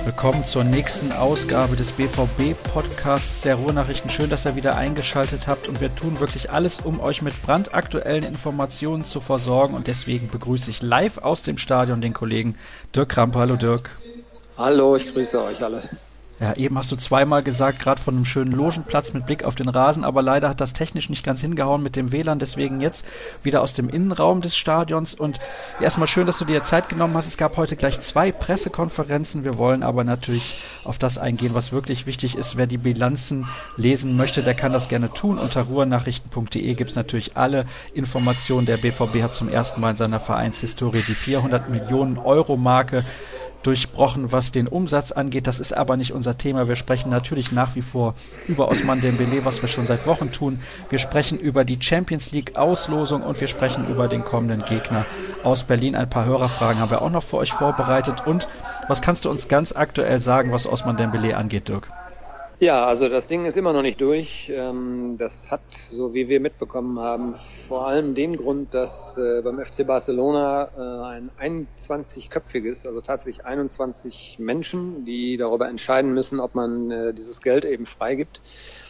willkommen zur nächsten Ausgabe des BVB-Podcasts der Ruhrnachrichten. Schön, dass ihr wieder eingeschaltet habt und wir tun wirklich alles, um euch mit brandaktuellen Informationen zu versorgen und deswegen begrüße ich live aus dem Stadion den Kollegen Dirk Krampe. Hallo Dirk. Hallo, ich grüße euch alle. Ja, eben hast du zweimal gesagt, gerade von einem schönen Logenplatz mit Blick auf den Rasen, aber leider hat das technisch nicht ganz hingehauen mit dem WLAN, deswegen jetzt wieder aus dem Innenraum des Stadions und erstmal schön, dass du dir Zeit genommen hast. Es gab heute gleich 2 Pressekonferenzen, wir wollen aber natürlich auf das eingehen, was wirklich wichtig ist. Wer die Bilanzen lesen möchte, der kann das gerne tun. Unter ruhrnachrichten.de gibt es natürlich alle Informationen. Der BVB hat zum ersten Mal in seiner Vereinshistorie die 400 Millionen Euro Marke durchbrochen, was den Umsatz angeht. Das ist aber nicht unser Thema. Wir sprechen natürlich nach wie vor über Ousmane Dembélé, was wir schon seit Wochen tun. Wir sprechen über die Champions League Auslosung und wir sprechen über den kommenden Gegner aus Berlin. Ein paar Hörerfragen haben wir auch noch für euch vorbereitet. Und was kannst du uns ganz aktuell sagen, was Ousmane Dembélé angeht, Dirk? Ja, also das Ding ist immer noch nicht durch. Das hat, so wie wir mitbekommen haben, vor allem den Grund, dass beim FC Barcelona ein 21-köpfiges, also tatsächlich 21 Menschen, die darüber entscheiden müssen, ob man dieses Geld eben freigibt.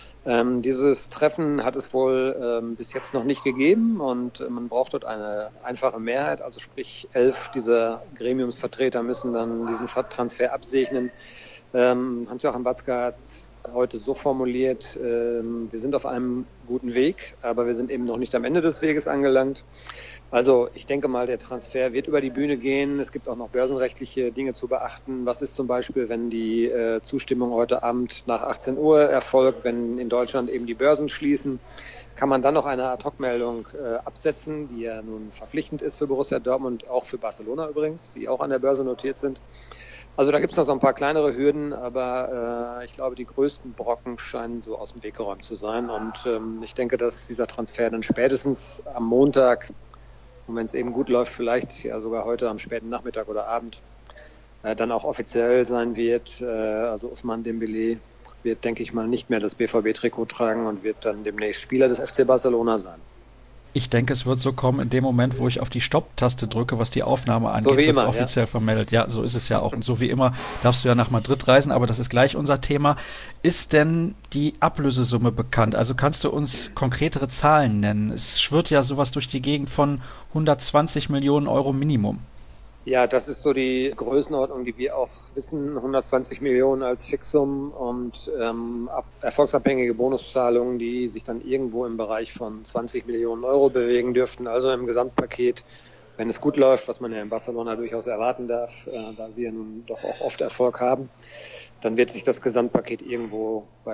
Dieses Treffen hat es wohl bis jetzt noch nicht gegeben und man braucht dort eine einfache Mehrheit, also sprich 11 dieser Gremiumsvertreter müssen dann diesen Transfer absegnen. Hans-Joachim Watzke hat heute so formuliert, wir sind auf einem guten Weg, aber wir sind eben noch nicht am Ende des Weges angelangt. Also ich denke mal, der Transfer wird über die Bühne gehen. Es gibt auch noch börsenrechtliche Dinge zu beachten. Was ist zum Beispiel, wenn die Zustimmung heute Abend nach 18 Uhr erfolgt, wenn in Deutschland eben die Börsen schließen? Kann man dann noch eine Ad-Hoc-Meldung absetzen, die ja nun verpflichtend ist für Borussia Dortmund, auch für Barcelona übrigens, die auch an der Börse notiert sind? Also da gibt es noch so ein paar kleinere Hürden, aber ich glaube, die größten Brocken scheinen so aus dem Weg geräumt zu sein. Und ich denke, dass dieser Transfer dann spätestens am Montag, und wenn es eben gut läuft, vielleicht ja sogar heute am späten Nachmittag oder Abend, dann auch offiziell sein wird. Also Ousmane Dembélé wird, denke ich mal, nicht mehr das BVB-Trikot tragen und wird dann demnächst Spieler des FC Barcelona sein. Ich denke, es wird so kommen in dem Moment, wo ich auf die Stopp-Taste drücke, was die Aufnahme angeht, so wie wird es immer, offiziell vermeldet. Ja, so ist es ja auch. Und so wie immer darfst du ja nach Madrid reisen, aber das ist gleich unser Thema. Ist denn die Ablösesumme bekannt? Also kannst du uns konkretere Zahlen nennen? Es schwirrt ja sowas durch die Gegend von 120 Millionen Euro Minimum. Ja, das ist so die Größenordnung, die wir auch wissen. 120 Millionen als Fixum und erfolgsabhängige Bonuszahlungen, die sich dann irgendwo im Bereich von 20 Millionen Euro bewegen dürften. Also im Gesamtpaket, wenn es gut läuft, was man ja in Barcelona durchaus erwarten darf, da sie ja nun doch auch oft Erfolg haben, dann wird sich das Gesamtpaket irgendwo bei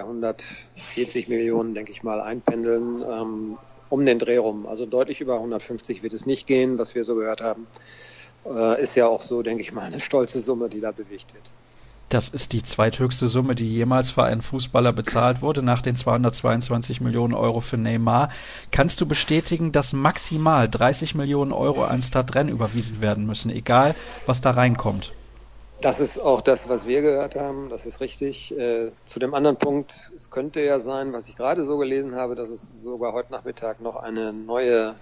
140 Millionen, denke ich mal, einpendeln, um den Dreh rum. Also deutlich über 150 wird es nicht gehen, was wir so gehört haben. Ist ja auch so, denke ich mal, eine stolze Summe, die da bewegt wird. Das ist die zweithöchste Summe, die jemals für einen Fußballer bezahlt wurde, nach den 222 Millionen Euro für Neymar. Kannst du bestätigen, dass maximal 30 Millionen Euro an Stadtrenn überwiesen werden müssen, egal was da reinkommt? Das ist auch das, was wir gehört haben, das ist richtig. Zu dem anderen Punkt, es könnte ja sein, was ich gerade so gelesen habe, dass es sogar heute Nachmittag noch ein neuer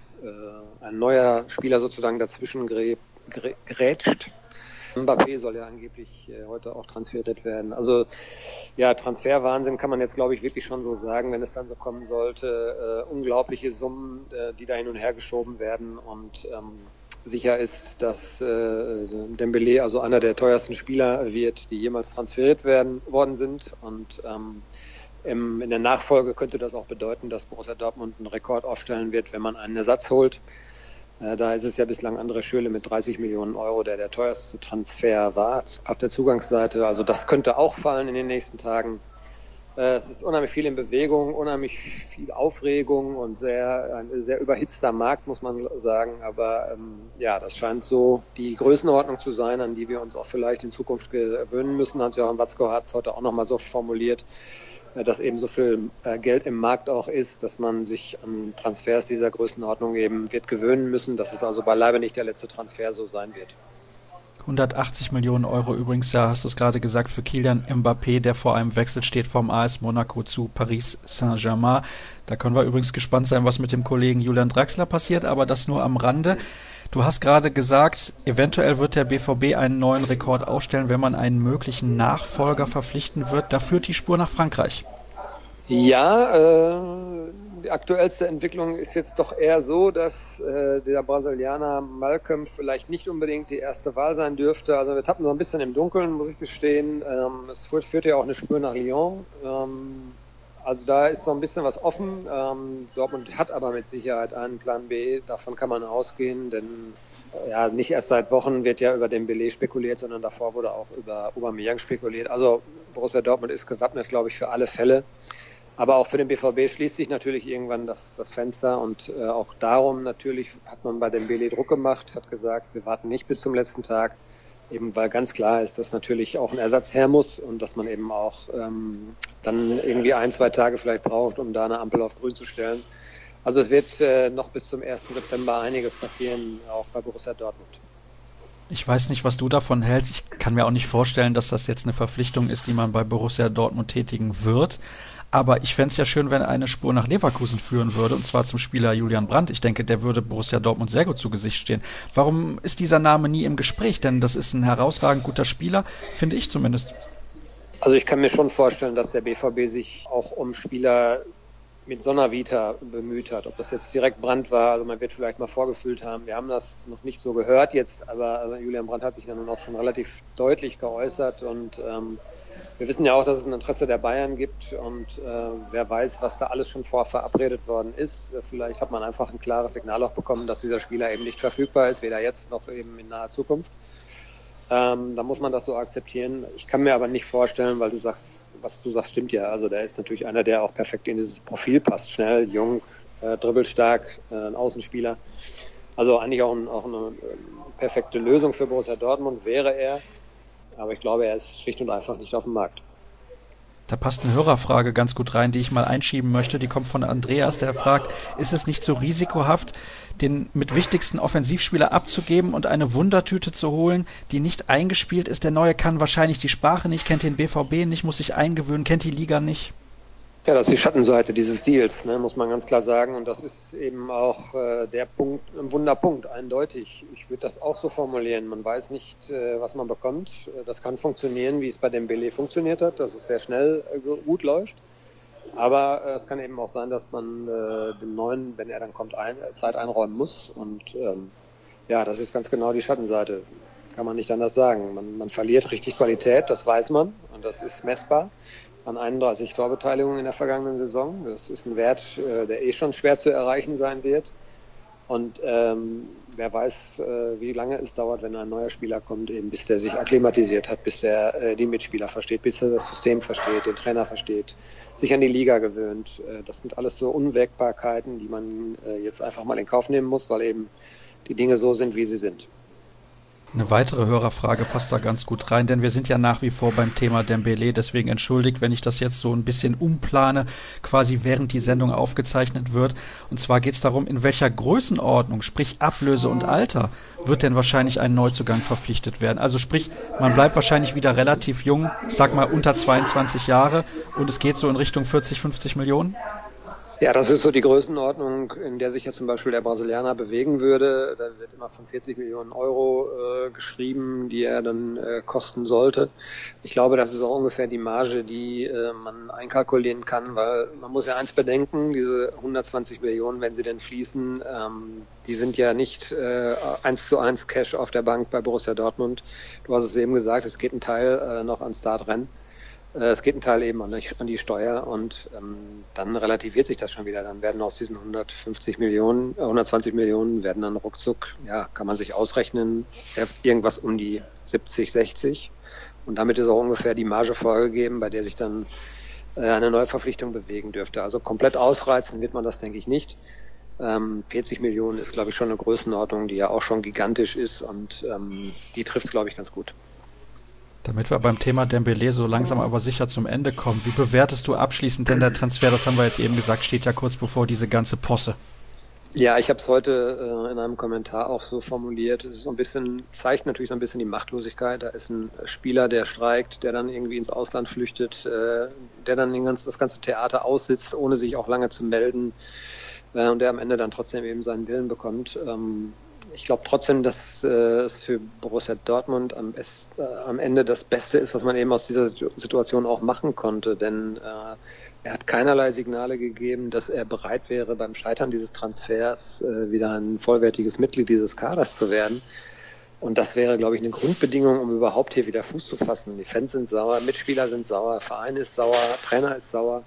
Spieler sozusagen dazwischen grätscht. Mbappé soll ja angeblich heute auch transferiert werden. Also ja, Transferwahnsinn kann man jetzt, glaube ich, wirklich schon so sagen, wenn es dann so kommen sollte. Unglaubliche Summen, die da hin und her geschoben werden und sicher ist, dass Dembélé also einer der teuersten Spieler wird, die jemals transferiert worden sind und in der Nachfolge könnte das auch bedeuten, dass Borussia Dortmund einen Rekord aufstellen wird, wenn man einen Ersatz holt. Da ist es ja bislang André Schürrle mit 30 Millionen Euro, der teuerste Transfer war auf der Zugangsseite. Also das könnte auch fallen in den nächsten Tagen. Es ist unheimlich viel in Bewegung, unheimlich viel Aufregung und ein sehr überhitzter Markt, muss man sagen. Aber ja, das scheint so die Größenordnung zu sein, an die wir uns auch vielleicht in Zukunft gewöhnen müssen. Hans-Joachim Watzke hat es heute auch nochmal so formuliert, dass eben so viel Geld im Markt auch ist, dass man sich an Transfers dieser Größenordnung eben wird gewöhnen müssen, dass es also beileibe nicht der letzte Transfer so sein wird. 180 Millionen Euro übrigens, ja, hast du es gerade gesagt, für Kylian Mbappé, der vor einem Wechsel steht vom AS Monaco zu Paris Saint-Germain. Da können wir übrigens gespannt sein, was mit dem Kollegen Julian Draxler passiert, aber das nur am Rande. Du hast gerade gesagt, eventuell wird der BVB einen neuen Rekord aufstellen, wenn man einen möglichen Nachfolger verpflichten wird. Da führt die Spur nach Frankreich. Ja, die aktuellste Entwicklung ist jetzt doch eher so, dass der Brasilianer Malcolm vielleicht nicht unbedingt die erste Wahl sein dürfte. Also wir tappen so ein bisschen im Dunkeln, muss ich gestehen. Es führt ja auch eine Spur nach Lyon. Also da ist so ein bisschen was offen. Dortmund hat aber mit Sicherheit einen Plan B. Davon kann man ausgehen, denn ja, nicht erst seit Wochen wird ja über Dembélé spekuliert, sondern davor wurde auch über Aubameyang spekuliert. Also Borussia Dortmund ist gewappnet, glaube ich, für alle Fälle. Aber auch für den BVB schließt sich natürlich irgendwann das Fenster und auch darum natürlich hat man bei Dembélé Druck gemacht, hat gesagt, wir warten nicht bis zum letzten Tag, eben weil ganz klar ist, dass natürlich auch ein Ersatz her muss und dass man eben auch dann irgendwie 1-2 Tage vielleicht braucht, um da eine Ampel auf grün zu stellen. Also es wird noch bis zum 1. September einiges passieren, auch bei Borussia Dortmund. Ich weiß nicht, was du davon hältst. Ich kann mir auch nicht vorstellen, dass das jetzt eine Verpflichtung ist, die man bei Borussia Dortmund tätigen wird. Aber ich fände es ja schön, wenn eine Spur nach Leverkusen führen würde, und zwar zum Spieler Julian Brandt. Ich denke, der würde Borussia Dortmund sehr gut zu Gesicht stehen. Warum ist dieser Name nie im Gespräch? Denn das ist ein herausragend guter Spieler, finde ich zumindest. Also ich kann mir schon vorstellen, dass der BVB sich auch um Spieler mit so einer Vita bemüht hat. Ob das jetzt direkt Brandt war, also man wird vielleicht mal vorgefühlt haben. Wir haben das noch nicht so gehört jetzt, aber Julian Brandt hat sich dann auch schon relativ deutlich geäußert und wir wissen ja auch, dass es ein Interesse der Bayern gibt und wer weiß, was da alles schon verabredet worden ist. Vielleicht hat man einfach ein klares Signal auch bekommen, dass dieser Spieler eben nicht verfügbar ist, weder jetzt noch eben in naher Zukunft. Da muss man das so akzeptieren. Ich kann mir aber nicht vorstellen, weil du sagst, was du sagst, stimmt ja. Also der ist natürlich einer, der auch perfekt in dieses Profil passt. Schnell, jung, dribbelstark, ein Außenspieler. Also eigentlich auch eine perfekte Lösung für Borussia Dortmund wäre er. Aber ich glaube, er ist schlicht und einfach nicht auf dem Markt. Da passt eine Hörerfrage ganz gut rein, die ich mal einschieben möchte. Die kommt von Andreas, der fragt, ist es nicht so risikohaft, den mit wichtigsten Offensivspieler abzugeben und eine Wundertüte zu holen, die nicht eingespielt ist? Der Neue kann wahrscheinlich die Sprache nicht, kennt den BVB nicht, muss sich eingewöhnen, kennt die Liga nicht. Ja, das ist die Schattenseite dieses Deals, ne, muss man ganz klar sagen. Und das ist eben auch der Punkt, ein Wunderpunkt, eindeutig. Ich würde das auch so formulieren. Man weiß nicht, was man bekommt. Das kann funktionieren, wie es bei Dembélé funktioniert hat, dass es sehr schnell gut läuft. Aber es kann eben auch sein, dass man dem Neuen, wenn er dann kommt, Zeit einräumen muss. Und ja, das ist ganz genau die Schattenseite. Kann man nicht anders sagen. Man verliert richtig Qualität, das weiß man. Und das ist messbar. An 31 Torbeteiligungen in der vergangenen Saison. Das ist ein Wert, der schon schwer zu erreichen sein wird. Und wer weiß, wie lange es dauert, wenn ein neuer Spieler kommt, eben bis der sich akklimatisiert hat, bis der die Mitspieler versteht, bis er das System versteht, den Trainer versteht, sich an die Liga gewöhnt. Das sind alles so Unwägbarkeiten, die man jetzt einfach mal in Kauf nehmen muss, weil eben die Dinge so sind, wie sie sind. Eine weitere Hörerfrage passt da ganz gut rein, denn wir sind ja nach wie vor beim Thema Dembélé, deswegen entschuldigt, wenn ich das jetzt so ein bisschen umplane, quasi während die Sendung aufgezeichnet wird. Und zwar geht es darum, in welcher Größenordnung, sprich Ablöse und Alter, wird denn wahrscheinlich ein Neuzugang verpflichtet werden? Also sprich, man bleibt wahrscheinlich wieder relativ jung, sag mal unter 22 Jahre und es geht so in Richtung 40, 50 Millionen? Ja, das ist so die Größenordnung, in der sich ja zum Beispiel der Brasilianer bewegen würde. Da wird immer von 40 Millionen Euro geschrieben, die er dann kosten sollte. Ich glaube, das ist auch ungefähr die Marge, die man einkalkulieren kann, weil man muss ja eins bedenken, diese 120 Millionen, wenn sie denn fließen, die sind ja nicht 1:1 Cash auf der Bank bei Borussia Dortmund. Du hast es eben gesagt, es geht ein Teil noch an Startrennen. Es geht ein Teil eben an die Steuer und dann relativiert sich das schon wieder. Dann werden aus diesen 120 Millionen werden dann ruckzuck, ja, kann man sich ausrechnen, irgendwas um die 70, 60. Und damit ist auch ungefähr die Marge vorgegeben, bei der sich dann eine Neuverpflichtung bewegen dürfte. Also komplett ausreizen wird man das, denke ich, nicht. 40 Millionen ist, glaube ich, schon eine Größenordnung, die ja auch schon gigantisch ist und die trifft es, glaube ich, ganz gut. Damit wir beim Thema Dembélé so langsam aber sicher zum Ende kommen, wie bewertest du abschließend denn der Transfer? Das haben wir jetzt eben gesagt, steht ja kurz bevor diese ganze Posse. Ja, ich habe es heute in einem Kommentar auch so formuliert. Es ist so ein bisschen, zeigt natürlich so ein bisschen die Machtlosigkeit. Da ist ein Spieler, der streikt, der dann irgendwie ins Ausland flüchtet, der dann das ganze Theater aussitzt, ohne sich auch lange zu melden und der am Ende dann trotzdem eben seinen Willen bekommt. Ich glaube trotzdem, dass es für Borussia Dortmund am Ende das Beste ist, was man eben aus dieser Situation auch machen konnte. Denn er hat keinerlei Signale gegeben, dass er bereit wäre, beim Scheitern dieses Transfers wieder ein vollwertiges Mitglied dieses Kaders zu werden. Und das wäre, glaube ich, eine Grundbedingung, um überhaupt hier wieder Fuß zu fassen. Die Fans sind sauer, Mitspieler sind sauer, Verein ist sauer, Trainer ist sauer.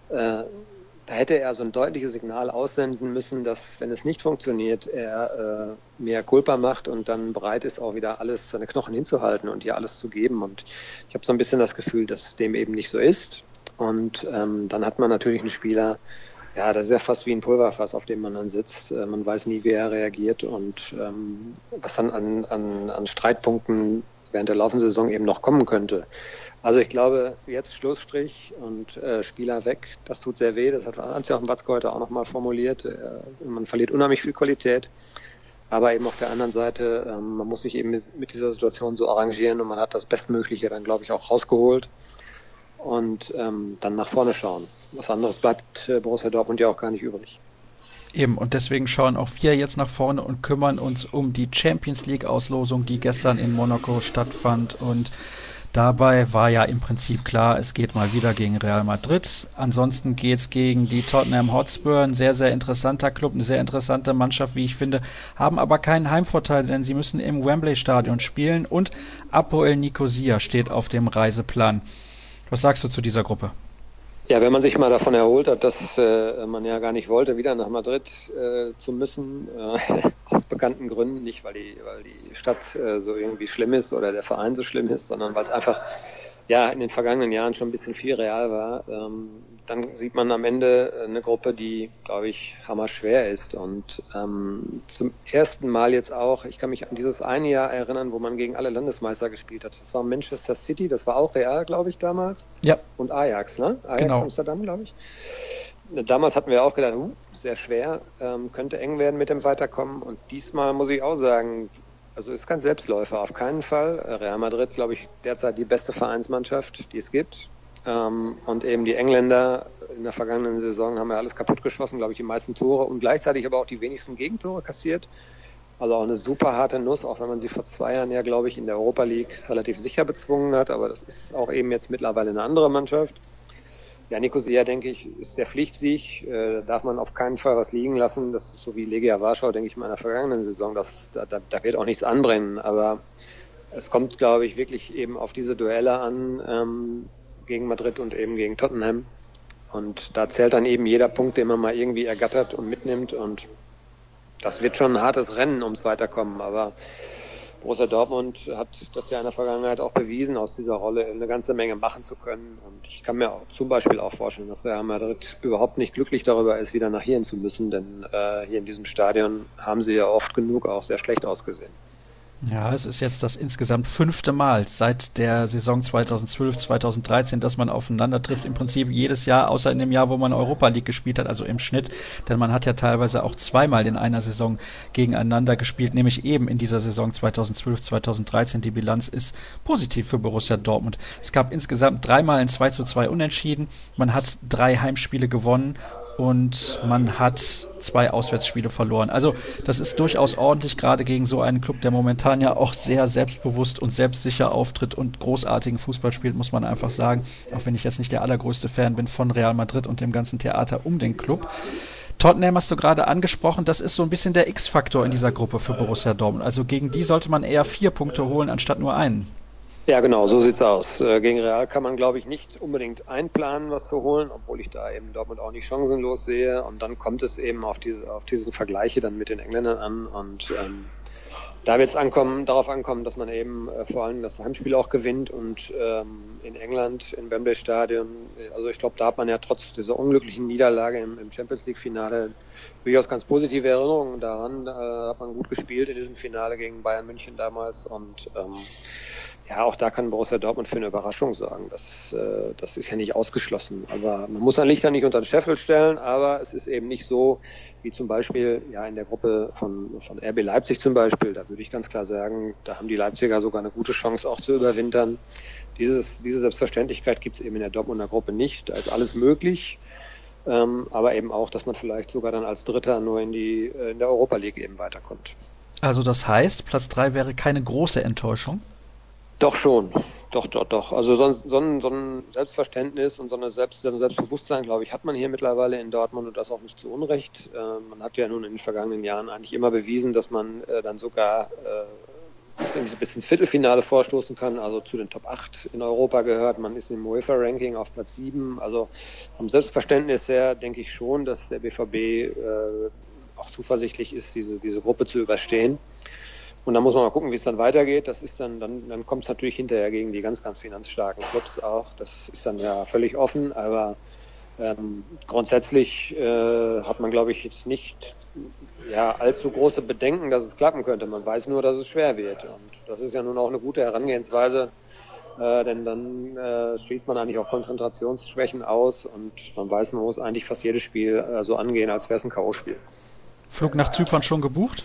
Da hätte er so ein deutliches Signal aussenden müssen, dass, wenn es nicht funktioniert, er mehr Culpa macht und dann bereit ist, auch wieder alles, seine Knochen hinzuhalten und hier alles zu geben. Und ich habe so ein bisschen das Gefühl, dass dem eben nicht so ist. Und dann hat man natürlich einen Spieler, ja, das ist ja fast wie ein Pulverfass, auf dem man dann sitzt. Man weiß nie, wie er reagiert und was dann an Streitpunkten während der laufenden Saison eben noch kommen könnte. Also ich glaube, jetzt Schlussstrich und Spieler weg, das tut sehr weh. Das hat Hans-Joachim Watzke heute auch nochmal formuliert. Man verliert unheimlich viel Qualität. Aber eben auf der anderen Seite, man muss sich eben mit dieser Situation so arrangieren und man hat das Bestmögliche dann, glaube ich, auch rausgeholt und dann nach vorne schauen. Was anderes bleibt Borussia Dortmund ja auch gar nicht übrig. Eben, und deswegen schauen auch wir jetzt nach vorne und kümmern uns um die Champions-League-Auslosung, die gestern in Monaco stattfand. Und dabei war ja im Prinzip klar, es geht mal wieder gegen Real Madrid. Ansonsten geht's gegen die Tottenham Hotspur, ein sehr, sehr interessanter Club, eine sehr interessante Mannschaft, wie ich finde, haben aber keinen Heimvorteil, denn sie müssen im Wembley-Stadion spielen und Apoel Nicosia steht auf dem Reiseplan. Was sagst du zu dieser Gruppe? Ja, wenn man sich mal davon erholt hat, dass man ja gar nicht wollte, wieder nach Madrid zu müssen, aus bekannten Gründen, nicht weil die Stadt so irgendwie schlimm ist oder der Verein so schlimm ist, sondern weil es einfach ja in den vergangenen Jahren schon ein bisschen viel real war, dann sieht man am Ende eine Gruppe, die, glaube ich, hammerschwer ist. Und zum ersten Mal jetzt auch, ich kann mich an dieses eine Jahr erinnern, wo man gegen alle Landesmeister gespielt hat. Das war Manchester City, das war auch Real, glaube ich, damals. Ja. Und Ajax, ne? Ajax genau. Amsterdam, glaube ich. Damals hatten wir auch gedacht, sehr schwer, könnte eng werden mit dem Weiterkommen. Und diesmal muss ich auch sagen, also ist kein Selbstläufer, auf keinen Fall. Real Madrid, glaube ich, derzeit die beste Vereinsmannschaft, die es gibt. Und eben die Engländer in der vergangenen Saison haben ja alles kaputt geschossen, glaube ich, die meisten Tore und gleichzeitig aber auch die wenigsten Gegentore kassiert. Also auch eine super harte Nuss, auch wenn man sie vor 2 Jahren ja, glaube ich, in der Europa League relativ sicher bezwungen hat. Aber das ist auch eben jetzt mittlerweile eine andere Mannschaft. Ja, Nicosia, denke ich, ist der Pflichtsieg. Da darf man auf keinen Fall was liegen lassen. Das ist so wie Legia Warschau, denke ich mal, in der vergangenen Saison. Da wird auch nichts anbrennen. Aber es kommt, glaube ich, wirklich eben auf diese Duelle an, gegen Madrid und eben gegen Tottenham. Und da zählt dann eben jeder Punkt, den man mal irgendwie ergattert und mitnimmt. Und das wird schon ein hartes Rennen ums Weiterkommen. Aber Borussia Dortmund hat das ja in der Vergangenheit auch bewiesen, aus dieser Rolle eine ganze Menge machen zu können. Und ich kann mir auch zum Beispiel auch vorstellen, dass Real Madrid überhaupt nicht glücklich darüber ist, wieder nach hierhin zu müssen. Denn hier in diesem Stadion haben sie ja oft genug auch sehr schlecht ausgesehen. Ja, es ist jetzt das insgesamt 5. Mal seit der Saison 2012, 2013, dass man aufeinander trifft. Im Prinzip jedes Jahr, außer in dem Jahr, wo man Europa League gespielt hat, also im Schnitt. Denn man hat ja teilweise auch 2-mal in einer Saison gegeneinander gespielt, nämlich eben in dieser Saison 2012, 2013. Die Bilanz ist positiv für Borussia Dortmund. Es gab insgesamt 3-mal ein 2:2 Unentschieden. Man hat 3 Heimspiele gewonnen. Und man hat 2 Auswärtsspiele verloren. Also das ist durchaus ordentlich, gerade gegen so einen Club, der momentan ja auch sehr selbstbewusst und selbstsicher auftritt und großartigen Fußball spielt, muss man einfach sagen. Auch wenn ich jetzt nicht der allergrößte Fan bin von Real Madrid und dem ganzen Theater um den Club. Tottenham hast du gerade angesprochen, das ist so ein bisschen der X-Faktor in dieser Gruppe für Borussia Dortmund. Also gegen die sollte man eher 4 Punkte holen, anstatt nur einen. Ja, genau, so sieht's aus. Gegen Real kann man, glaube ich, nicht unbedingt einplanen, was zu holen, obwohl ich da eben Dortmund auch nicht chancenlos sehe. Und dann kommt es eben auf diese Vergleiche dann mit den Engländern an. Und da wird es darauf ankommen, dass man eben vor allem das Heimspiel auch gewinnt. Und in England, im Wembley Stadion, also ich glaube, da hat man ja trotz dieser unglücklichen Niederlage im Champions League Finale durchaus ganz positive Erinnerungen daran. Da hat man gut gespielt in diesem Finale gegen Bayern München damals. Und ja, auch da kann Borussia Dortmund für eine Überraschung sorgen. Das ist ja nicht ausgeschlossen. Aber man muss ein Licht da nicht unter den Scheffel stellen, aber es ist eben nicht so, wie zum Beispiel ja in der Gruppe von RB Leipzig zum Beispiel. Da würde ich ganz klar sagen, da haben die Leipziger sogar eine gute Chance auch zu überwintern. Diese Selbstverständlichkeit gibt es eben in der Dortmunder Gruppe nicht. Da ist alles möglich. Aber eben auch, dass man vielleicht sogar dann als Dritter nur in der Europa League eben weiterkommt. Also das heißt, Platz 3 wäre keine große Enttäuschung? Doch schon. Doch. Also so ein Selbstverständnis und so ein Selbstbewusstsein, glaube ich, hat man hier mittlerweile in Dortmund und das auch nicht zu Unrecht. Man hat ja nun in den vergangenen Jahren eigentlich immer bewiesen, dass man dann sogar bis ins Viertelfinale vorstoßen kann, also zu den Top 8 in Europa gehört. Man ist im UEFA-Ranking auf Platz 7. Also vom Selbstverständnis her denke ich schon, dass der BVB auch zuversichtlich ist, diese Gruppe zu überstehen. Und dann muss man mal gucken, wie es dann weitergeht. Das ist dann kommt es natürlich hinterher gegen die ganz, ganz finanzstarken Clubs auch. Das ist dann ja völlig offen, aber grundsätzlich hat man, glaube ich, jetzt nicht allzu große Bedenken, dass es klappen könnte. Man weiß nur, dass es schwer wird. Und das ist ja nun auch eine gute Herangehensweise, denn dann schließt man eigentlich auch Konzentrationsschwächen aus und man weiß, man muss eigentlich fast jedes Spiel so angehen, als wäre es ein K.O.-Spiel. Flug nach Zypern schon gebucht?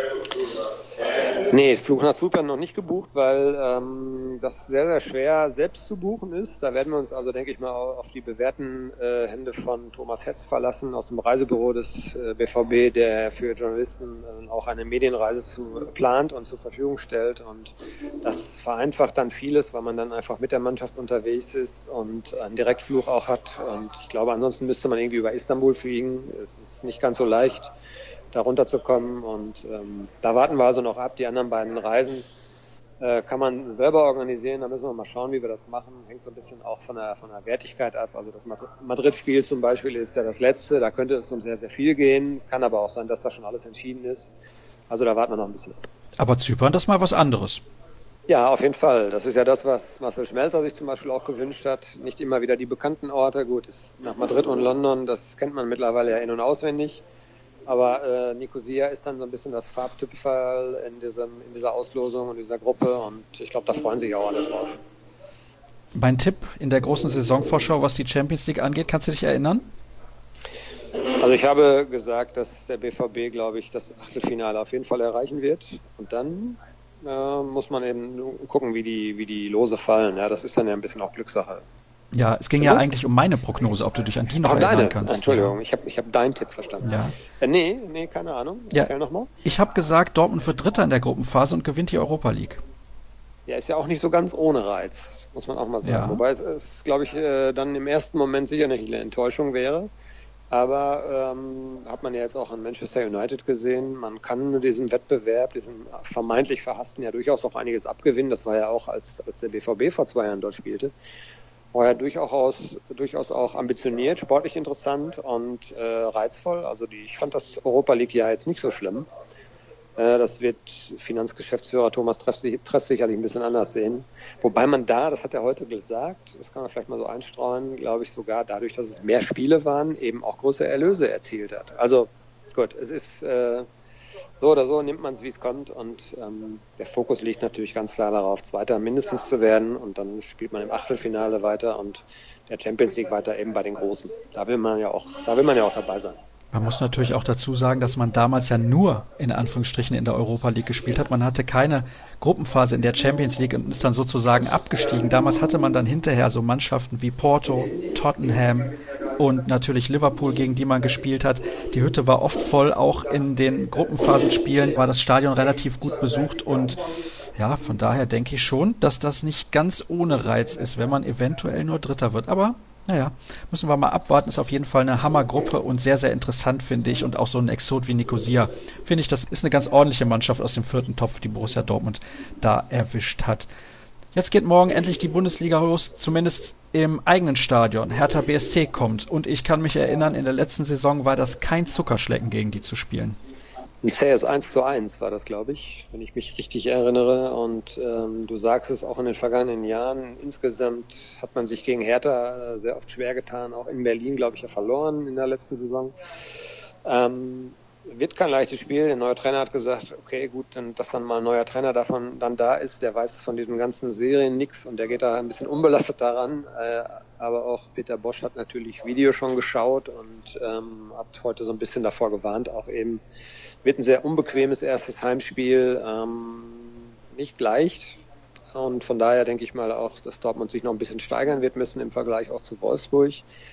Nee, Flug nach Zypern noch nicht gebucht, weil das sehr, sehr schwer selbst zu buchen ist. Da werden wir uns also, denke ich mal, auf die bewährten Hände von Thomas Hess verlassen aus dem Reisebüro des BVB, der für Journalisten auch eine Medienreise plant und zur Verfügung stellt. Und das vereinfacht dann vieles, weil man dann einfach mit der Mannschaft unterwegs ist und einen Direktflug auch hat. Und ich glaube, ansonsten müsste man irgendwie über Istanbul fliegen. Es ist nicht ganz so leicht, da runterzukommen und da warten wir also noch ab. Die anderen beiden Reisen kann man selber organisieren, da müssen wir mal schauen, wie wir das machen. Hängt so ein bisschen auch von der Wertigkeit ab. Also das Madrid-Spiel zum Beispiel ist ja das letzte, da könnte es um sehr, sehr viel gehen, kann aber auch sein, dass da schon alles entschieden ist. Also da warten wir noch ein bisschen. Aber Zypern, das ist mal was anderes. Ja, auf jeden Fall. Das ist ja das, was Marcel Schmelzer sich zum Beispiel auch gewünscht hat. Nicht immer wieder die bekannten Orte. Gut, ist nach Madrid und London, das kennt man mittlerweile ja in- und auswendig. Aber Nicosia ist dann so ein bisschen das Farbtüpferl in dieser Auslosung und dieser Gruppe und ich glaube, da freuen sich auch alle drauf. Mein Tipp in der großen Saisonvorschau, was die Champions League angeht, kannst du dich erinnern? Also ich habe gesagt, dass der BVB, glaube ich, das Achtelfinale auf jeden Fall erreichen wird und dann muss man eben gucken, wie die Lose fallen. Ja, das ist dann ja ein bisschen auch Glückssache. Ja, es ging ja eigentlich um meine Prognose, ob du dich an die noch erinnern kannst. Entschuldigung, ich hab deinen Tipp verstanden. Ja. Nee, keine Ahnung. Erzähl nochmal. Ich habe gesagt, Dortmund wird Dritter in der Gruppenphase und gewinnt die Europa League. Ja, ist ja auch nicht so ganz ohne Reiz, muss man auch mal sagen. Ja. Wobei es, glaube ich, dann im ersten Moment sicher eine Enttäuschung wäre. Aber hat man ja jetzt auch an Manchester United gesehen. Man kann diesem Wettbewerb, diesem vermeintlich Verhassten ja durchaus auch einiges abgewinnen. Das war ja auch, als der BVB vor 2 Jahren dort spielte. War ja durchaus auch ambitioniert, sportlich interessant und reizvoll. Also ich fand das Europa League ja jetzt nicht so schlimm. Das wird Finanzgeschäftsführer Thomas Tress sicherlich ein bisschen anders sehen. Wobei man das hat er heute gesagt, das kann man vielleicht mal so einstreuen, glaube ich sogar dadurch, dass es mehr Spiele waren, eben auch größere Erlöse erzielt hat. Also gut, es ist so oder so, nimmt man es, wie es kommt und der Fokus liegt natürlich ganz klar darauf, Zweiter mindestens zu werden und dann spielt man im Achtelfinale weiter und der Champions League weiter eben bei den Großen. Da will man ja auch dabei sein. Man muss natürlich auch dazu sagen, dass man damals ja nur in Anführungsstrichen in der Europa League gespielt hat. Man hatte keine Gruppenphase in der Champions League und ist dann sozusagen abgestiegen. Damals hatte man dann hinterher so Mannschaften wie Porto, Tottenham und natürlich Liverpool, gegen die man gespielt hat. Die Hütte war oft voll, auch in den Gruppenphasenspielen war das Stadion relativ gut besucht und ja, von daher denke ich schon, dass das nicht ganz ohne Reiz ist, wenn man eventuell nur Dritter wird. Aber naja, müssen wir mal abwarten. Ist auf jeden Fall eine Hammergruppe und sehr, sehr interessant, finde ich. Und auch so ein Exot wie Nicosia, finde ich, das ist eine ganz ordentliche Mannschaft aus dem 4. Topf, die Borussia Dortmund da erwischt hat. Jetzt geht morgen endlich die Bundesliga los, zumindest im eigenen Stadion. Hertha BSC kommt. Und ich kann mich erinnern, in der letzten Saison war das kein Zuckerschlecken, gegen die zu spielen. Ein zähes 1:1 war das, glaube ich, wenn ich mich richtig erinnere. Und du sagst es auch in den vergangenen Jahren. Insgesamt hat man sich gegen Hertha sehr oft schwer getan. Auch in Berlin, glaube ich, ja verloren in der letzten Saison. Wird kein leichtes Spiel. Der neue Trainer hat gesagt, okay, gut, dass dann mal ein neuer Trainer davon dann da ist. Der weiß von diesen ganzen Serien nichts und der geht da ein bisschen unbelastet daran. Aber auch Peter Bosch hat natürlich Video schon geschaut und hat heute so ein bisschen davor gewarnt, auch eben wird ein sehr unbequemes erstes Heimspiel, nicht leicht. Und von daher denke ich mal auch, dass Dortmund sich noch ein bisschen steigern wird müssen im Vergleich auch zu Wolfsburg.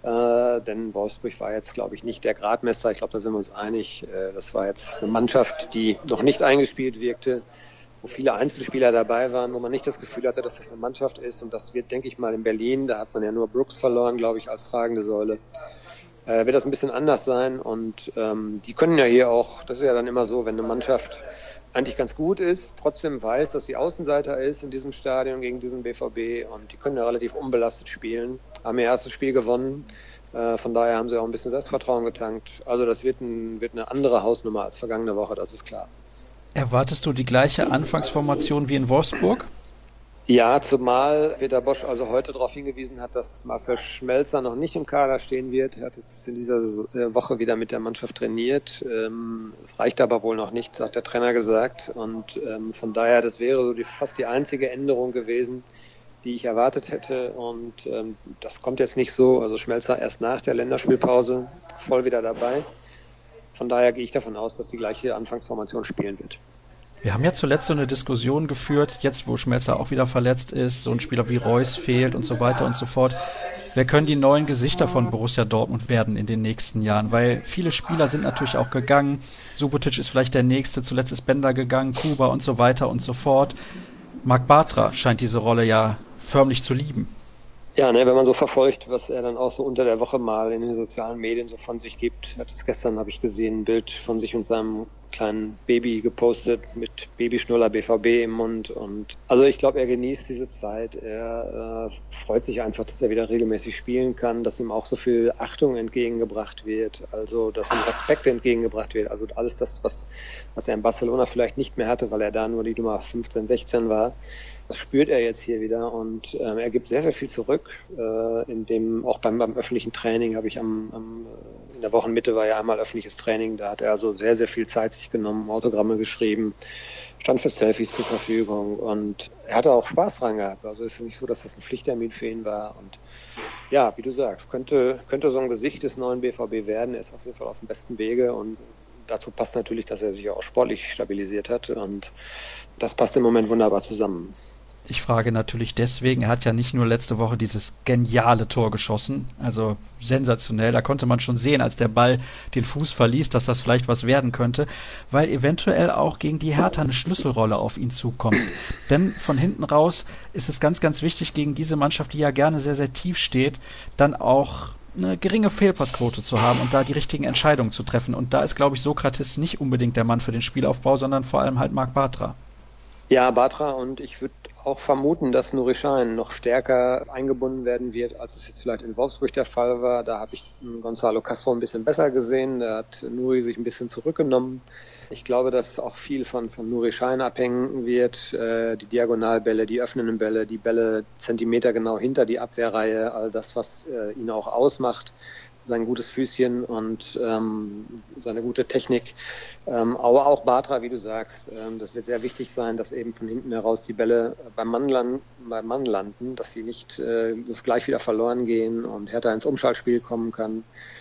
denn Wolfsburg war jetzt, glaube ich, nicht der Gradmesser. Ich glaube, da sind wir uns einig. Das war jetzt eine Mannschaft, die noch nicht eingespielt wirkte, wo viele Einzelspieler dabei waren, wo man nicht das Gefühl hatte, dass das eine Mannschaft ist. Und das wird, denke ich mal, in Berlin, da hat man ja nur Brooks verloren, glaube ich, als tragende Säule, wird das ein bisschen anders sein. Und die können ja hier auch, das ist ja dann immer so, wenn eine Mannschaft eigentlich ganz gut ist, trotzdem weiß, dass sie Außenseiter ist in diesem Stadion gegen diesen BVB, und die können ja relativ unbelastet spielen, haben ihr erstes Spiel gewonnen, von daher haben sie auch ein bisschen Selbstvertrauen getankt. Also das wird eine andere Hausnummer als vergangene Woche, das ist klar. Erwartest du die gleiche Anfangsformation wie in Wolfsburg? Ja, zumal Peter Bosch also heute darauf hingewiesen hat, dass Marcel Schmelzer noch nicht im Kader stehen wird. Er hat jetzt in dieser Woche wieder mit der Mannschaft trainiert. Es reicht aber wohl noch nicht, hat der Trainer gesagt. Und von daher, das wäre so fast die einzige Änderung gewesen, die ich erwartet hätte. Und das kommt jetzt nicht so. Also Schmelzer erst nach der Länderspielpause voll wieder dabei. Von daher gehe ich davon aus, dass die gleiche Anfangsformation spielen wird. Wir haben ja zuletzt so eine Diskussion geführt, jetzt wo Schmelzer auch wieder verletzt ist, so ein Spieler wie Reus fehlt und so weiter und so fort. Wer können die neuen Gesichter von Borussia Dortmund werden in den nächsten Jahren? Weil viele Spieler sind natürlich auch gegangen. Subotic ist vielleicht der Nächste, zuletzt ist Bender gegangen, Kuba und so weiter und so fort. Marc Bartra scheint diese Rolle ja förmlich zu lieben. Ja, wenn man so verfolgt, was er dann auch so unter der Woche mal in den sozialen Medien so von sich gibt. Gestern habe ich gesehen, ein Bild von sich und seinem kleinen Baby gepostet mit Babyschnuller BVB im Mund. Und also ich glaube, er genießt diese Zeit. Er freut sich einfach, dass er wieder regelmäßig spielen kann, dass ihm auch so viel Achtung entgegengebracht wird, also dass ihm Respekt entgegengebracht wird. Also alles das, was er in Barcelona vielleicht nicht mehr hatte, weil er da nur die Nummer 15, 16 war. Das spürt er jetzt hier wieder, und er gibt sehr, sehr viel zurück. Auch beim öffentlichen Training habe ich in der Wochenmitte war ja einmal öffentliches Training, da hat er also sehr, sehr viel Zeit sich genommen, Autogramme geschrieben, stand für Selfies zur Verfügung, und er hatte auch Spaß dran gehabt. Also es ist nicht so, dass das ein Pflichttermin für ihn war, und ja, wie du sagst, könnte so ein Gesicht des neuen BVB werden. Er ist auf jeden Fall auf dem besten Wege, und dazu passt natürlich, dass er sich auch sportlich stabilisiert hat, und das passt im Moment wunderbar zusammen. Ich frage natürlich deswegen, er hat ja nicht nur letzte Woche dieses geniale Tor geschossen, also sensationell, da konnte man schon sehen, als der Ball den Fuß verließ, dass das vielleicht was werden könnte, weil eventuell auch gegen die Hertha eine Schlüsselrolle auf ihn zukommt. Denn von hinten raus ist es ganz, ganz wichtig, gegen diese Mannschaft, die ja gerne sehr, sehr tief steht, dann auch eine geringe Fehlpassquote zu haben und da die richtigen Entscheidungen zu treffen. Und da ist, glaube ich, Sokratis nicht unbedingt der Mann für den Spielaufbau, sondern vor allem halt Marc Bartra. Ja, Bartra, und ich würde auch vermuten, dass Nuri Sahin noch stärker eingebunden werden wird, als es jetzt vielleicht in Wolfsburg der Fall war. Da habe ich Gonzalo Castro ein bisschen besser gesehen. Da hat Nuri sich ein bisschen zurückgenommen. Ich glaube, dass auch viel von Nuri Sahin abhängen wird. Die Diagonalbälle, die öffnenden Bälle, die Bälle zentimetergenau hinter die Abwehrreihe, all das, was ihn auch ausmacht. Sein gutes Füßchen und seine gute Technik. Aber auch Bartra, wie du sagst, das wird sehr wichtig sein, dass eben von hinten heraus die Bälle beim Mann landen, dass sie nicht gleich wieder verloren gehen und Hertha ins Umschaltspiel kommen kann.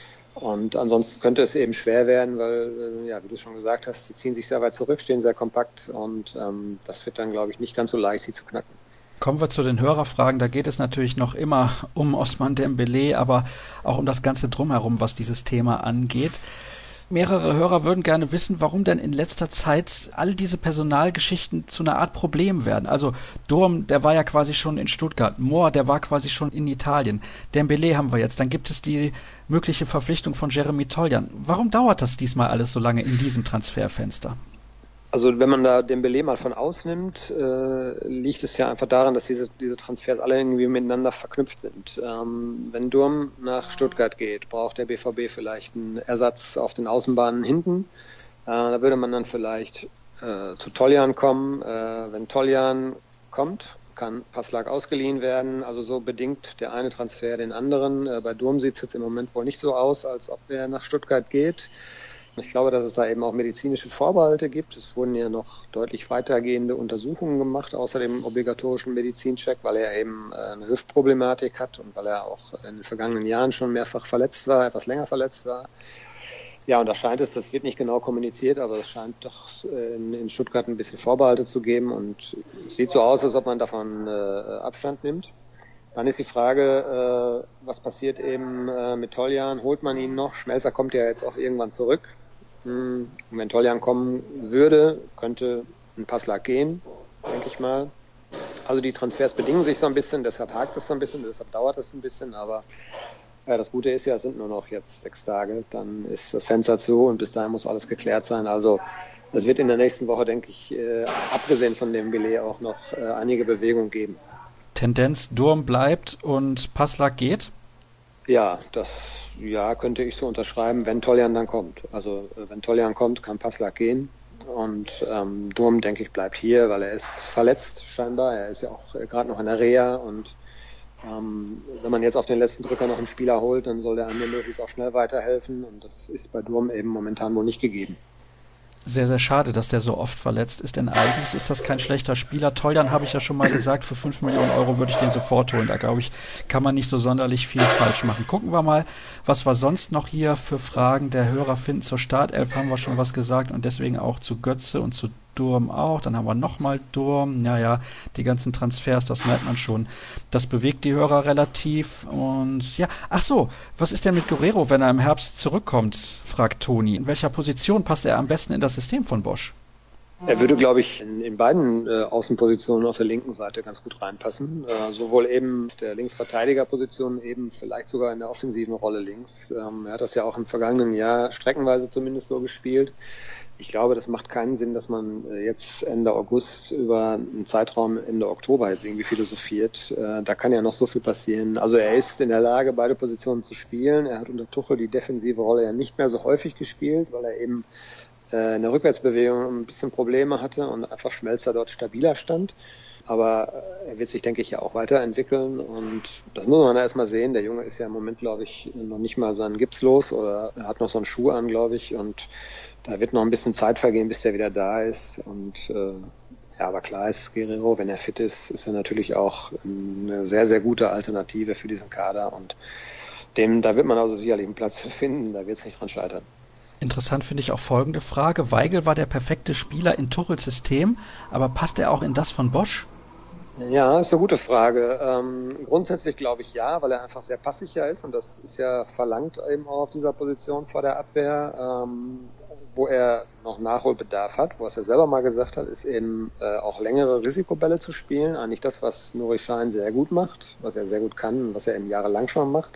Und ansonsten könnte es eben schwer werden, weil, wie du schon gesagt hast, sie ziehen sich sehr weit zurück, stehen sehr kompakt, und das wird dann, glaube ich, nicht ganz so leicht, sie zu knacken. Kommen wir zu den Hörerfragen. Da geht es natürlich noch immer um Ousmane Dembélé, aber auch um das Ganze drumherum, was dieses Thema angeht. Mehrere Hörer würden gerne wissen, warum denn in letzter Zeit all diese Personalgeschichten zu einer Art Problem werden. Also Durm, der war ja quasi schon in Stuttgart. Mohr, der war quasi schon in Italien. Dembélé haben wir jetzt. Dann gibt es die mögliche Verpflichtung von Jeremy Toljan. Warum dauert das diesmal alles so lange in diesem Transferfenster? Also wenn man da Dembélé mal von ausnimmt, liegt es ja einfach daran, dass diese Transfers alle irgendwie miteinander verknüpft sind. Wenn Durm nach Stuttgart geht, braucht der BVB vielleicht einen Ersatz auf den Außenbahnen hinten. Da würde man dann vielleicht zu Toljan kommen. Wenn Toljan kommt, kann Passlack ausgeliehen werden. Also so bedingt der eine Transfer den anderen. Bei Durm sieht es jetzt im Moment wohl nicht so aus, als ob er nach Stuttgart geht. Ich glaube, dass es da eben auch medizinische Vorbehalte gibt. Es wurden ja noch deutlich weitergehende Untersuchungen gemacht, außer dem obligatorischen Medizincheck, weil er eben eine Hüftproblematik hat und weil er auch in den vergangenen Jahren schon mehrfach verletzt war, etwas länger verletzt war. Ja, und da scheint es, das wird nicht genau kommuniziert, aber es scheint doch in Stuttgart ein bisschen Vorbehalte zu geben, und es sieht so aus, als ob man davon Abstand nimmt. Dann ist die Frage, was passiert eben mit Toljan? Holt man ihn noch? Schmelzer kommt ja jetzt auch irgendwann zurück. Und wenn Toljan kommen würde, könnte ein Passlack gehen, denke ich mal. Also die Transfers bedingen sich so ein bisschen, deshalb hakt es so ein bisschen, deshalb dauert es ein bisschen. Aber das Gute ist ja, es sind nur noch jetzt 6 Tage, dann ist das Fenster zu und bis dahin muss alles geklärt sein. Also es wird in der nächsten Woche, denke ich, abgesehen von dem Billet auch noch einige Bewegung geben. Tendenz, Durm bleibt und Passlack geht? Ja, könnte ich so unterschreiben, wenn Toljan dann kommt. Also wenn Toljan kommt, kann Passlack gehen. Und Durm, denke ich, bleibt hier, weil er ist verletzt scheinbar. Er ist ja auch gerade noch in der Reha. Und wenn man jetzt auf den letzten Drücker noch einen Spieler holt, dann soll der andere möglichst auch schnell weiterhelfen. Und das ist bei Durm eben momentan wohl nicht gegeben. Sehr, sehr schade, dass der so oft verletzt ist, denn eigentlich ist das kein schlechter Spieler. Toljan habe ich ja schon mal gesagt, für 5 Millionen Euro würde ich den sofort holen. Da glaube ich, kann man nicht so sonderlich viel falsch machen. Gucken wir mal, was wir sonst noch hier für Fragen der Hörer finden. Zur Startelf haben wir schon was gesagt und deswegen auch zu Götze und zu Durm auch. Dann haben wir nochmal Durm. Ja, die ganzen Transfers, das merkt man schon. Das bewegt die Hörer relativ. Und ja, ach so, was ist denn mit Guerrero, wenn er im Herbst zurückkommt, fragt Toni. In welcher Position passt er am besten in das System von Bosz? Er würde, glaube ich, in beiden Außenpositionen auf der linken Seite ganz gut reinpassen. Sowohl eben auf der Linksverteidigerposition, eben vielleicht sogar in der offensiven Rolle links. Er hat das ja auch im vergangenen Jahr streckenweise zumindest so gespielt. Ich glaube, das macht keinen Sinn, dass man jetzt Ende August über einen Zeitraum Ende Oktober jetzt irgendwie philosophiert. Da kann ja noch so viel passieren. Also er ist in der Lage, beide Positionen zu spielen. Er hat unter Tuchel die defensive Rolle ja nicht mehr so häufig gespielt, weil er eben in der Rückwärtsbewegung ein bisschen Probleme hatte und einfach Schmelzer dort stabiler stand. Aber er wird sich, denke ich, ja auch weiterentwickeln und das muss man erstmal sehen. Der Junge ist ja im Moment, glaube ich, noch nicht mal seinen Gips los oder er hat noch so einen Schuh an, glaube ich, und da wird noch ein bisschen Zeit vergehen, bis der wieder da ist. Und aber klar ist, Guerrero, wenn er fit ist, ist er natürlich auch eine sehr, sehr gute Alternative für diesen Kader und da wird man also sicherlich einen Platz für finden, da wird es nicht dran scheitern. Interessant finde ich auch folgende Frage. Weigl war der perfekte Spieler in Tuchels System, aber passt er auch in das von Bosz? Ja, ist eine gute Frage. Grundsätzlich glaube ich ja, weil er einfach sehr passsicher ist und das ist ja verlangt eben auch auf dieser Position vor der Abwehr. Wo er noch Nachholbedarf hat, was er selber mal gesagt hat, ist eben auch längere Risikobälle zu spielen. Eigentlich das, was Nuri Sahin sehr gut macht, was er sehr gut kann und was er eben jahrelang schon macht.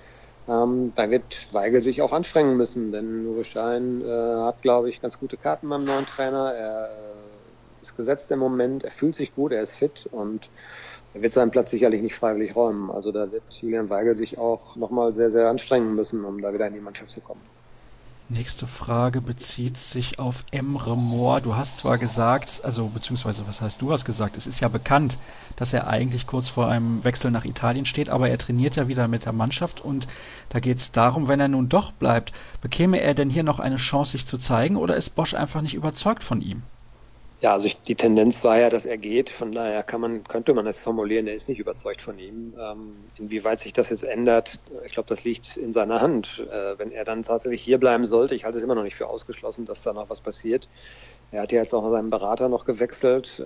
Da wird Weigl sich auch anstrengen müssen, denn Nuri Sahin hat, glaube ich, ganz gute Karten beim neuen Trainer. Er ist gesetzt im Moment, er fühlt sich gut, er ist fit und er wird seinen Platz sicherlich nicht freiwillig räumen. Also da wird Julian Weigl sich auch nochmal sehr, sehr anstrengen müssen, um da wieder in die Mannschaft zu kommen. Nächste Frage bezieht sich auf Emre Mor. Du hast zwar gesagt, also beziehungsweise was heißt du hast gesagt, es ist ja bekannt, dass er eigentlich kurz vor einem Wechsel nach Italien steht, aber er trainiert ja wieder mit der Mannschaft und da geht es darum, wenn er nun doch bleibt, bekäme er denn hier noch eine Chance, sich zu zeigen oder ist Bosz einfach nicht überzeugt von ihm? Ja, also die Tendenz war ja, dass er geht. Von daher könnte man das formulieren, er ist nicht überzeugt von ihm. Inwieweit sich das jetzt ändert, ich glaube, das liegt in seiner Hand. Wenn er dann tatsächlich hier bleiben sollte, ich halte es immer noch nicht für ausgeschlossen, dass da noch was passiert. Er hat ja jetzt auch seinen Berater noch gewechselt.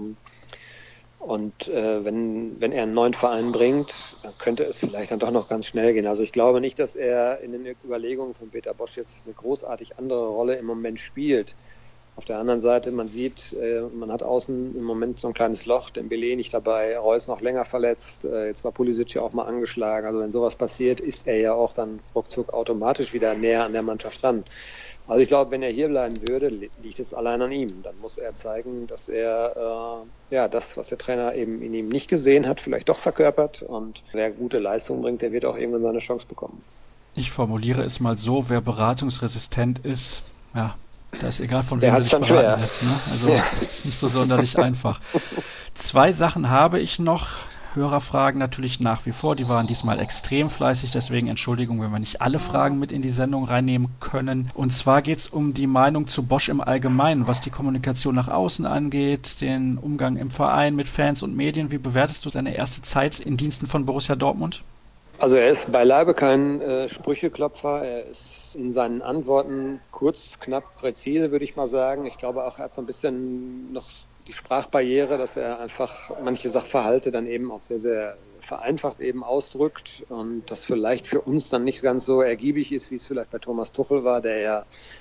Und wenn er einen neuen Verein bringt, dann könnte es vielleicht dann doch noch ganz schnell gehen. Also ich glaube nicht, dass er in den Überlegungen von Peter Bosz jetzt eine großartig andere Rolle im Moment spielt. Auf der anderen Seite, man sieht, man hat außen im Moment so ein kleines Loch, Dembélé nicht dabei, Reus noch länger verletzt, jetzt war Pulisic ja auch mal angeschlagen. Also wenn sowas passiert, ist er ja auch dann ruckzuck automatisch wieder näher an der Mannschaft dran. Also ich glaube, wenn er hier bleiben würde, liegt es allein an ihm. Dann muss er zeigen, dass er das, was der Trainer eben in ihm nicht gesehen hat, vielleicht doch verkörpert. Und wer gute Leistung bringt, der wird auch irgendwann seine Chance bekommen. Ich formuliere es mal so, wer beratungsresistent ist, ja, da ist egal, von wem du dich beraten lässt, ne? Also ist nicht so sonderlich einfach. 2 Sachen habe ich noch. Hörerfragen natürlich nach wie vor. Die waren diesmal extrem fleißig, deswegen Entschuldigung, wenn wir nicht alle Fragen mit in die Sendung reinnehmen können. Und zwar geht es um die Meinung zu Bosz im Allgemeinen, was die Kommunikation nach außen angeht, den Umgang im Verein mit Fans und Medien. Wie bewertest du seine erste Zeit in Diensten von Borussia Dortmund? Also er ist beileibe kein Sprücheklopfer, er ist in seinen Antworten kurz, knapp, präzise, würde ich mal sagen. Ich glaube auch, er hat so ein bisschen noch die Sprachbarriere, dass er einfach manche Sachverhalte dann eben auch sehr, sehr vereinfacht eben ausdrückt und das vielleicht für uns dann nicht ganz so ergiebig ist, wie es vielleicht bei Thomas Tuchel war, der ja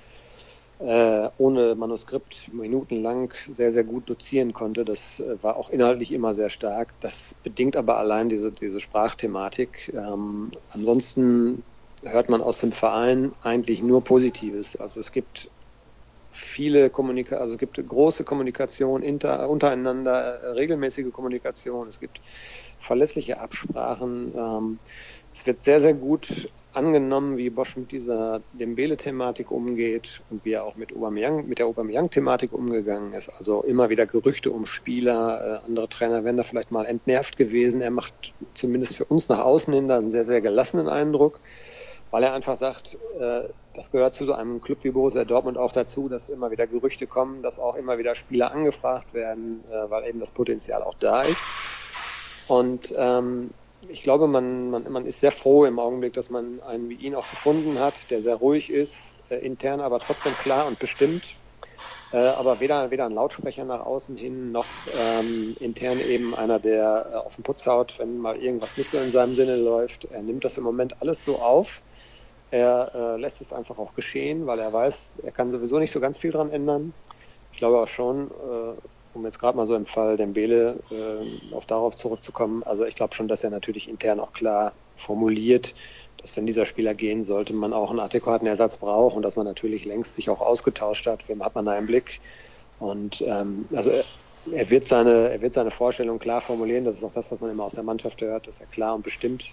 ohne Manuskript minutenlang sehr, sehr gut dozieren konnte. Das war auch inhaltlich immer sehr stark. Das bedingt aber allein diese Sprachthematik. Ansonsten hört man aus dem Verein eigentlich nur Positives. Also es gibt es gibt große Kommunikation untereinander, regelmäßige Kommunikation. Es gibt verlässliche Absprachen. Es wird sehr, sehr gut angenommen, wie Bosz mit dieser Dembele-Thematik umgeht und wie er auch mit der Aubameyang-Thematik umgegangen ist. Also immer wieder Gerüchte um Spieler, andere Trainer wären da vielleicht mal entnervt gewesen. Er macht zumindest für uns nach außen hin da einen sehr, sehr gelassenen Eindruck, weil er einfach sagt, das gehört zu so einem Club wie Borussia Dortmund auch dazu, dass immer wieder Gerüchte kommen, dass auch immer wieder Spieler angefragt werden, weil eben das Potenzial auch da ist. Und ich glaube, man ist sehr froh im Augenblick, dass man einen wie ihn auch gefunden hat, der sehr ruhig ist, intern aber trotzdem klar und bestimmt, aber weder ein Lautsprecher nach außen hin, noch intern eben einer, der auf den Putz haut, wenn mal irgendwas nicht so in seinem Sinne läuft. Er nimmt das im Moment alles so auf. Er lässt es einfach auch geschehen, weil er weiß, er kann sowieso nicht so ganz viel dran ändern. Ich glaube auch schon, um jetzt gerade mal so im Fall Dembele darauf zurückzukommen, also ich glaube schon, dass er natürlich intern auch klar formuliert, dass wenn dieser Spieler gehen sollte, man auch einen adäquaten Ersatz braucht und dass man natürlich längst sich auch ausgetauscht hat. Wem hat man da im Blick? Und also er wird seine Vorstellung klar formulieren. Das ist auch das, was man immer aus der Mannschaft hört, dass er klar und bestimmt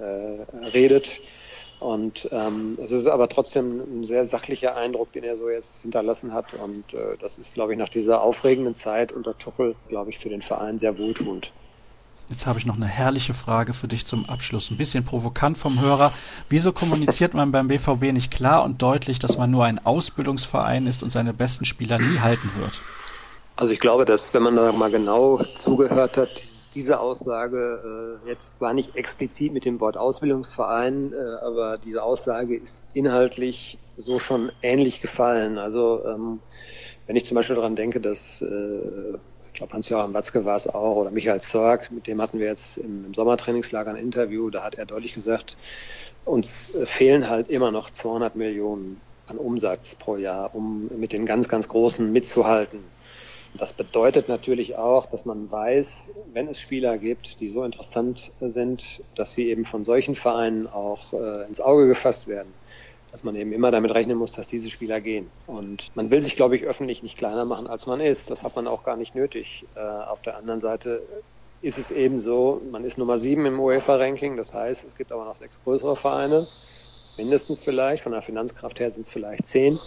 redet. Und es ist aber trotzdem ein sehr sachlicher Eindruck, den er so jetzt hinterlassen hat. Und das ist, glaube ich, nach dieser aufregenden Zeit unter Tuchel, glaube ich, für den Verein sehr wohltuend. Jetzt habe ich noch eine herrliche Frage für dich zum Abschluss. Ein bisschen provokant vom Hörer. Wieso kommuniziert man beim BVB nicht klar und deutlich, dass man nur ein Ausbildungsverein ist und seine besten Spieler nie halten wird? Also ich glaube, dass, wenn man da mal genau zugehört hat, diese Aussage jetzt zwar nicht explizit mit dem Wort Ausbildungsverein, aber diese Aussage ist inhaltlich so schon ähnlich gefallen. Also wenn ich zum Beispiel daran denke, dass ich glaube, Hans-Joachim Watzke war es auch, oder Michael Zorc, mit dem hatten wir jetzt im Sommertrainingslager ein Interview, da hat er deutlich gesagt, uns fehlen halt immer noch 200 Millionen an Umsatz pro Jahr, um mit den ganz, ganz Großen mitzuhalten. Das bedeutet natürlich auch, dass man weiß, wenn es Spieler gibt, die so interessant sind, dass sie eben von solchen Vereinen auch ins Auge gefasst werden, dass man eben immer damit rechnen muss, dass diese Spieler gehen. Und man will sich, glaube ich, öffentlich nicht kleiner machen, als man ist. Das hat man auch gar nicht nötig. Auf der anderen Seite ist es eben so, man ist Nummer 7 im UEFA-Ranking, das heißt, es gibt aber noch 6 größere Vereine, mindestens vielleicht, von der Finanzkraft her sind es vielleicht 10.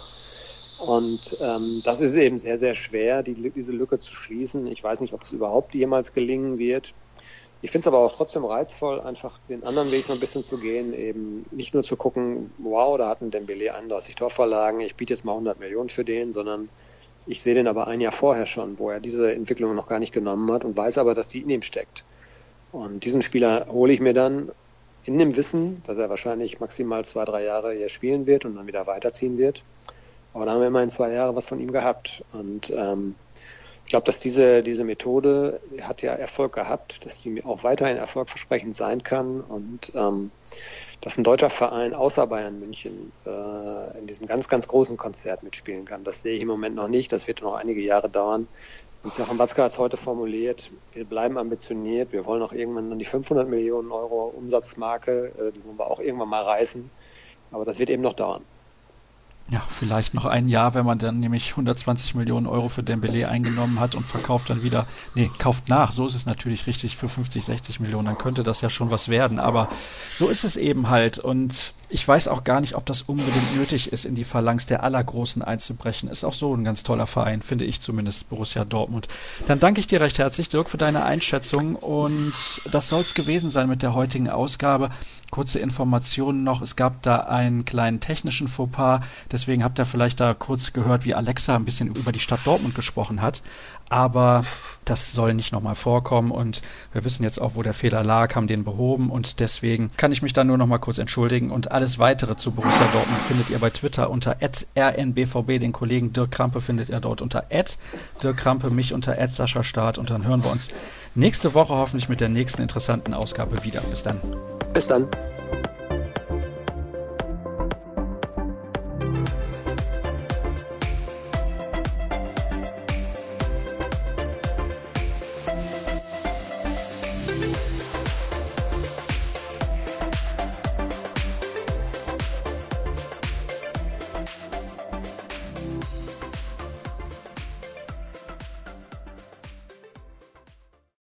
Und das ist eben sehr, sehr schwer, diese Lücke zu schließen. Ich weiß nicht, ob es überhaupt jemals gelingen wird. Ich finde es aber auch trotzdem reizvoll, einfach den anderen Weg noch ein bisschen zu gehen, eben nicht nur zu gucken, wow, da hat ein Dembele 31 Torvorlagen, ich biete jetzt mal 100 Millionen für den, sondern ich sehe den aber ein Jahr vorher schon, wo er diese Entwicklung noch gar nicht genommen hat und weiß aber, dass die in ihm steckt. Und diesen Spieler hole ich mir dann in dem Wissen, dass er wahrscheinlich maximal 2-3 Jahre hier spielen wird und dann wieder weiterziehen wird. Aber da haben wir immerhin 2 Jahre was von ihm gehabt. Und ich glaube, dass diese Methode hat ja Erfolg gehabt, dass sie auch weiterhin erfolgversprechend sein kann und dass ein deutscher Verein außer Bayern München in diesem ganz, ganz großen Konzert mitspielen kann. Das sehe ich im Moment noch nicht. Das wird noch einige Jahre dauern. Und Joachim Watzke hat es heute formuliert, wir bleiben ambitioniert, wir wollen auch irgendwann dann die 500 Millionen Euro Umsatzmarke, die wollen wir auch irgendwann mal reißen. Aber das wird eben noch dauern. Ja, vielleicht noch ein Jahr, wenn man dann nämlich 120 Millionen Euro für Dembele eingenommen hat und verkauft dann wieder, kauft nach, so ist es natürlich richtig, für 50, 60 Millionen, dann könnte das ja schon was werden, aber so ist es eben halt und ich weiß auch gar nicht, ob das unbedingt nötig ist, in die Phalanx der Allergroßen einzubrechen. Ist auch so ein ganz toller Verein, finde ich zumindest, Borussia Dortmund. Dann danke ich dir recht herzlich, Dirk, für deine Einschätzung und das soll es gewesen sein mit der heutigen Ausgabe. Kurze Informationen noch, es gab da einen kleinen technischen Fauxpas, deswegen habt ihr vielleicht da kurz gehört, wie Alexa ein bisschen über die Stadt Dortmund gesprochen hat. aber das soll nicht nochmal vorkommen und wir wissen jetzt auch, wo der Fehler lag, haben den behoben und deswegen kann ich mich da nur nochmal kurz entschuldigen und alles weitere zu Borussia Dortmund findet ihr bei Twitter unter @rnbvb, den Kollegen Dirk Krampe findet ihr dort unter @Dirk Krampe, mich unter @SaschaStart und dann hören wir uns nächste Woche hoffentlich mit der nächsten interessanten Ausgabe wieder. Bis dann. Bis dann.